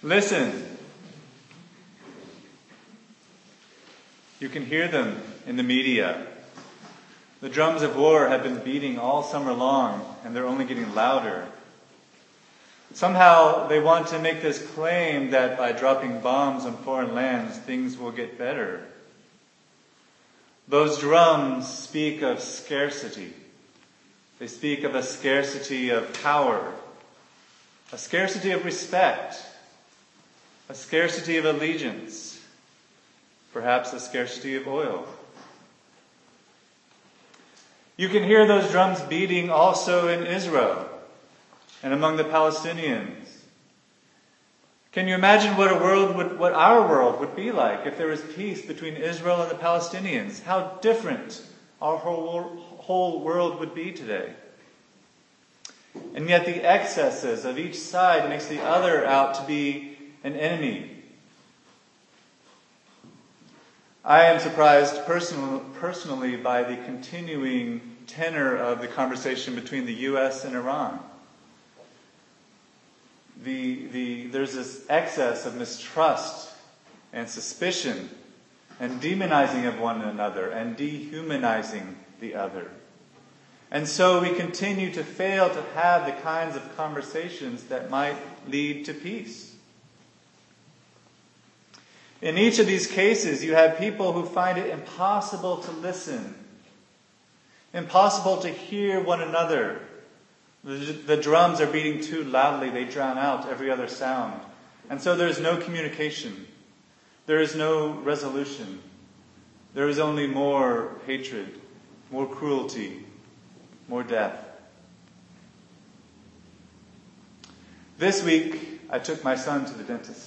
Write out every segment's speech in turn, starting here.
Listen. You can hear them in the media. The drums of war have been beating all summer long, and they're only getting louder. Somehow they want to make this claim that by dropping bombs on foreign lands, things will get better. Those drums speak of scarcity. They speak of a scarcity of power, a scarcity of respect, a scarcity of allegiance, perhaps a scarcity of oil. You can hear those drums beating also in Israel and among the Palestinians. Can you imagine what our world would be like if there was peace between Israel and the Palestinians? How different our whole world would be today. And yet the excesses of each side makes the other out to be an enemy. I am surprised personally by the continuing tenor of the conversation between the U.S. and Iran. There's this excess of mistrust and suspicion and demonizing of one another and dehumanizing the other. And so we continue to fail to have the kinds of conversations that might lead to peace. In each of these cases, you have people who find it impossible to listen, impossible to hear one another. The drums are beating too loudly. They drown out every other sound. And so there is no communication. There is no resolution. There is only more hatred, more cruelty, more death. This week, I took my son to the dentist.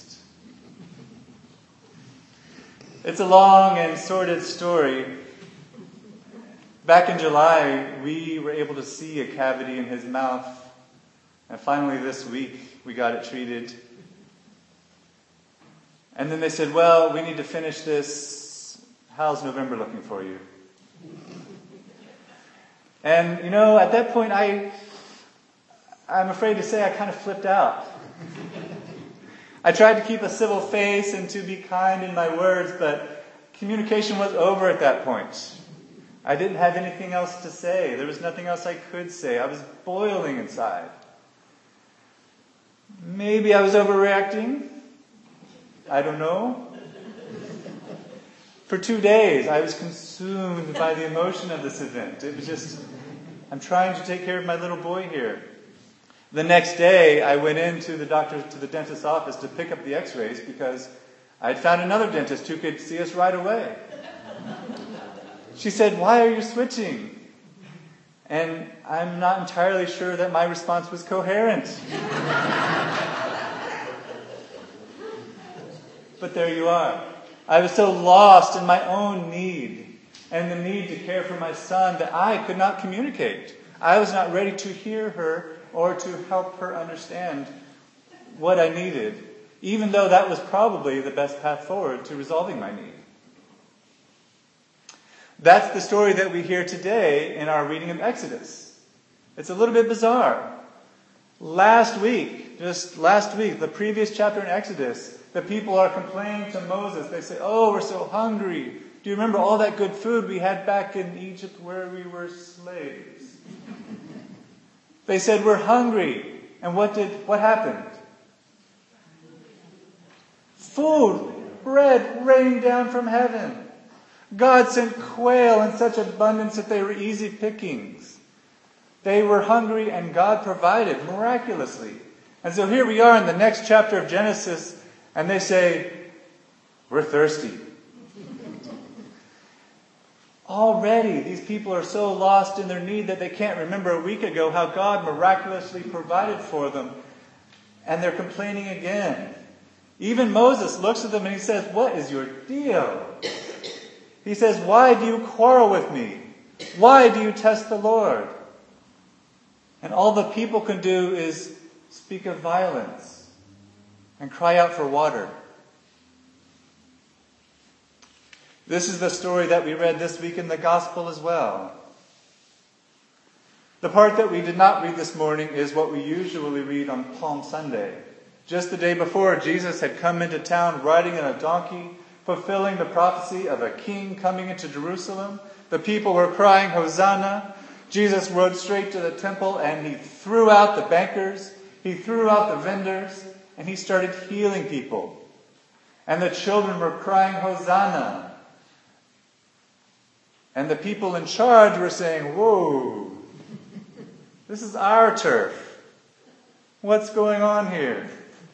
It's a long and sordid story. Back in July, we were able to see a cavity in his mouth. And finally this week, we got it treated. And then they said, well, we need to finish this. How's November looking for you? And, at that point, I'm afraid to say I kind of flipped out. I tried to keep a civil face and to be kind in my words, but communication was over at that point. I didn't have anything else to say. There was nothing else I could say. I was boiling inside. Maybe I was overreacting. I don't know. For 2 days, I was consumed by the emotion of this event. It was just, I'm trying to take care of my little boy here. The next day, I went into the dentist's office to pick up the x-rays because I'd found another dentist who could see us right away. She said, why are you switching? And I'm not entirely sure that my response was coherent. But there you are. I was so lost in my own need and the need to care for my son that I could not communicate. I was not ready to hear her or to help her understand what I needed, even though that was probably the best path forward to resolving my need. That's the story that we hear today in our reading of Exodus. It's a little bit bizarre. Last week, the previous chapter in Exodus, the people are complaining to Moses. They say, oh, we're so hungry. Do you remember all that good food we had back in Egypt where we were slaves? They said, we're hungry. And what happened? Food, bread rained down from heaven. God sent quail in such abundance that they were easy pickings. They were hungry and God provided miraculously. And so here we are in the next chapter of Genesis, and they say, we're thirsty. Already, these people are so lost in their need that they can't remember a week ago how God miraculously provided for them. And they're complaining again. Even Moses looks at them and he says, what is your deal? He says, why do you quarrel with me? Why do you test the Lord? And all the people can do is speak of violence and cry out for water. This is the story that we read this week in the Gospel as well. The part that we did not read this morning is what we usually read on Palm Sunday. Just the day before, Jesus had come into town riding on a donkey, fulfilling the prophecy of a king coming into Jerusalem. The people were crying, "Hosanna." Jesus rode straight to the temple and he threw out the bankers, he threw out the vendors, and he started healing people. And the children were crying, "Hosanna." And the people in charge were saying, "Whoa, this is our turf. What's going on here?"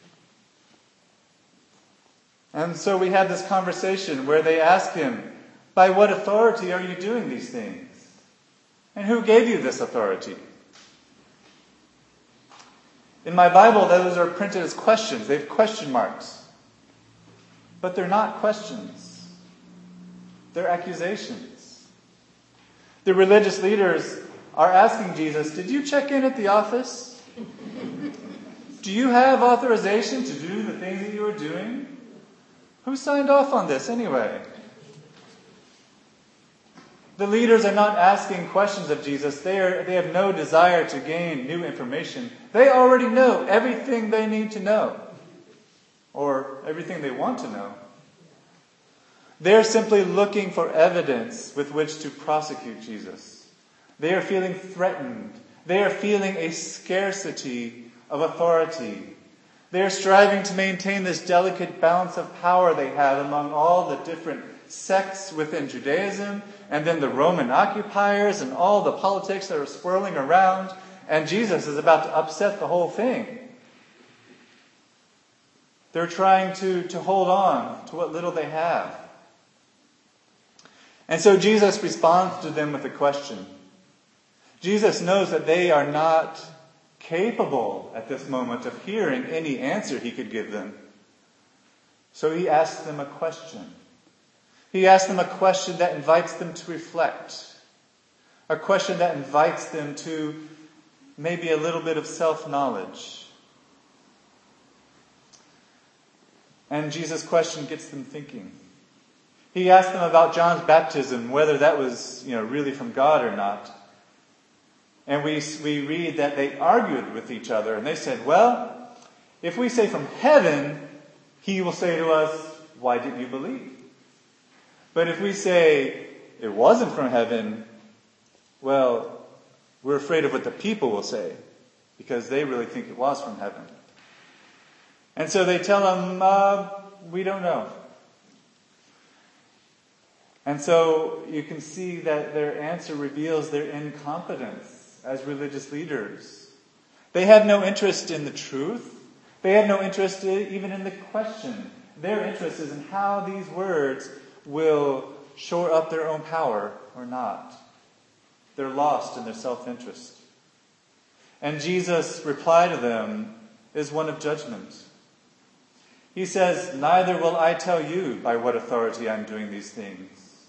And so we had this conversation where they asked him, "By what authority are you doing these things? And who gave you this authority?" In my Bible, those are printed as questions. They have question marks. But they're not questions. They're accusations. The religious leaders are asking Jesus, "Did you check in at the office? Do you have authorization to do the things that you are doing? Who signed off on this anyway?" The leaders are not asking questions of Jesus. They have no desire to gain new information. They already know everything they need to know, or everything they want to know. They're simply looking for evidence with which to prosecute Jesus. They are feeling threatened. They are feeling a scarcity of authority. They are striving to maintain this delicate balance of power they have among all the different sects within Judaism, and then the Roman occupiers and all the politics that are swirling around. And Jesus is about to upset the whole thing. They're trying to hold on to what little they have. And so Jesus responds to them with a question. Jesus knows that they are not capable at this moment of hearing any answer he could give them. So he asks them a question. He asks them a question that invites them to reflect. A question that invites them to maybe a little bit of self-knowledge. And Jesus' question gets them thinking. He asks them about John's baptism, whether that was, really from God or not. And we read that they argued with each other, and they said, "Well, if we say from heaven, he will say to us, 'Why didn't you believe?' But if we say it wasn't from heaven, well, we're afraid of what the people will say, because they really think it was from heaven." And so they tell him, "We don't know." And so you can see that their answer reveals their incompetence as religious leaders. They have no interest in the truth. They have no interest even in the question. Their interest is in how these words will shore up their own power or not. They're lost in their self-interest. And Jesus' reply to them is one of judgment. He says, "Neither will I tell you by what authority I'm doing these things."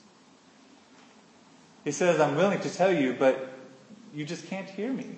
He says, "I'm willing to tell you, but you just can't hear me."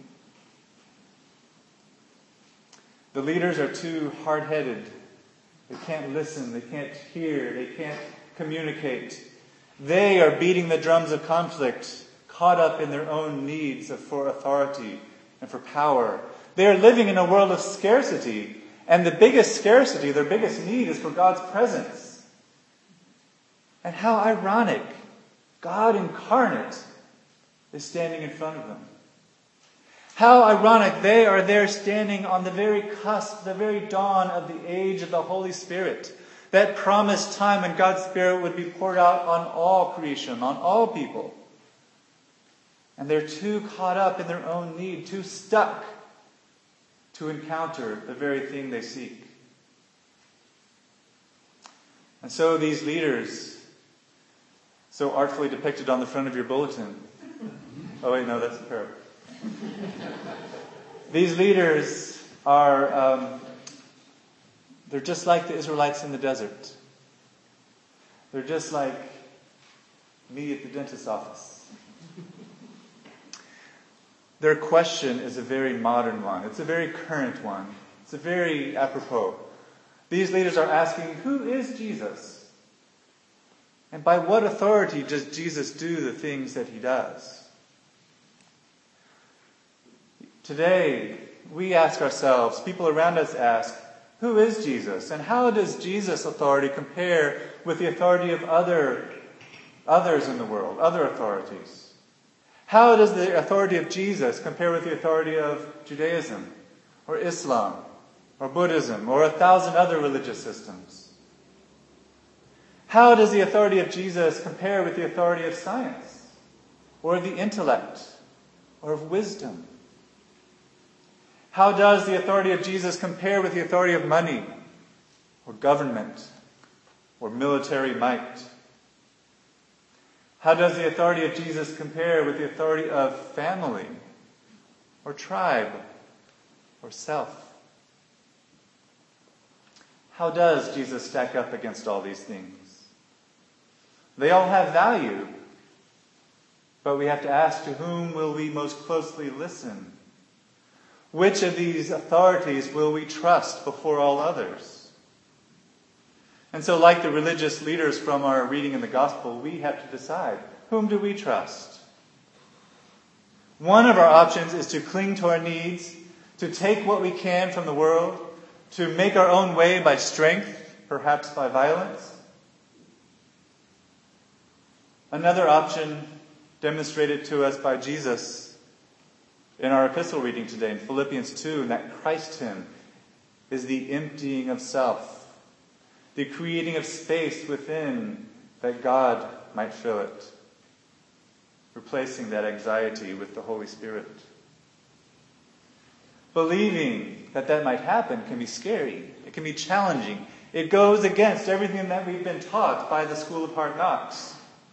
The leaders are too hard-headed. They can't listen. They can't hear. They can't communicate. They are beating the drums of conflict, caught up in their own needs for authority and for power. They are living in a world of scarcity, and the biggest scarcity, their biggest need, is for God's presence. And how ironic, God incarnate is standing in front of them. How ironic, they are there standing on the very cusp, the very dawn of the age of the Holy Spirit. That promised time when God's Spirit would be poured out on all creation, on all people. And they're too caught up in their own need, too stuck to encounter the very thing they seek. And so these leaders, so artfully depicted on the front of your bulletin. Oh wait, no, that's the parable. These leaders are, they're just like the Israelites in the desert. They're just like me at the dentist's office. Their question is a very modern one. It's a very current one. It's a very apropos. These leaders are asking, who is Jesus? And by what authority does Jesus do the things that he does? Today, we ask ourselves, people around us ask, Who is Jesus? And how does Jesus' authority compare with the authority of others in the world, other authorities? How does the authority of Jesus compare with the authority of Judaism, or Islam, or Buddhism, or 1,000 other religious systems? How does the authority of Jesus compare with the authority of science, or of the intellect, or of wisdom? How does the authority of Jesus compare with the authority of money, or government, or military might? How does the authority of Jesus compare with the authority of family, or tribe, or self? How does Jesus stack up against all these things? They all have value, but we have to ask, to whom will we most closely listen? Which of these authorities will we trust before all others? And so, like the religious leaders from our reading in the Gospel, we have to decide, whom do we trust? One of our options is to cling to our needs, to take what we can from the world, to make our own way by strength, perhaps by violence. Another option demonstrated to us by Jesus in our epistle reading today in Philippians 2, in that Christ hymn, is the emptying of self, the creating of space within that God might fill it, replacing that anxiety with the Holy Spirit. Believing that might happen can be scary. It can be challenging. It goes against everything that we've been taught by the School of Hard Knocks.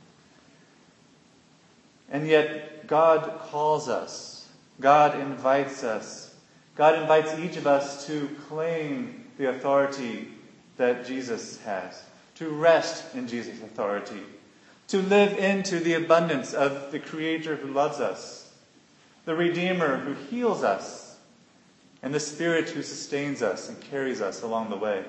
And yet, God calls us. God invites us. God invites each of us to claim the authority that Jesus has, to rest in Jesus' authority, to live into the abundance of the Creator who loves us, the Redeemer who heals us, and the Spirit who sustains us and carries us along the way.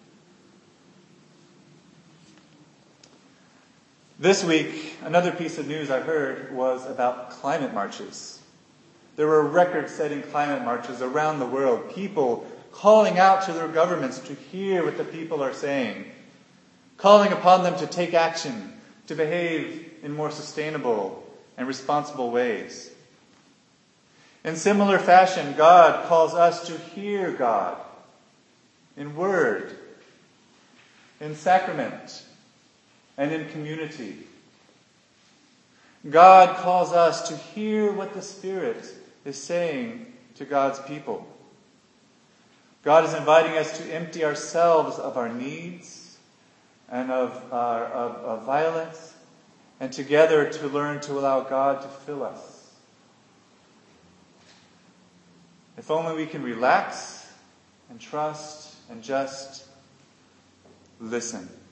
This week, another piece of news I heard was about climate marches. There were record-setting climate marches around the world, people calling out to their governments to hear what the people are saying, calling upon them to take action, to behave in more sustainable and responsible ways. In similar fashion, God calls us to hear God in word, in sacrament, and in community. God calls us to hear what the Spirit is saying to God's people. God is inviting us to empty ourselves of our needs and of violence, and together to learn to allow God to fill us. If only we can relax and trust and just listen.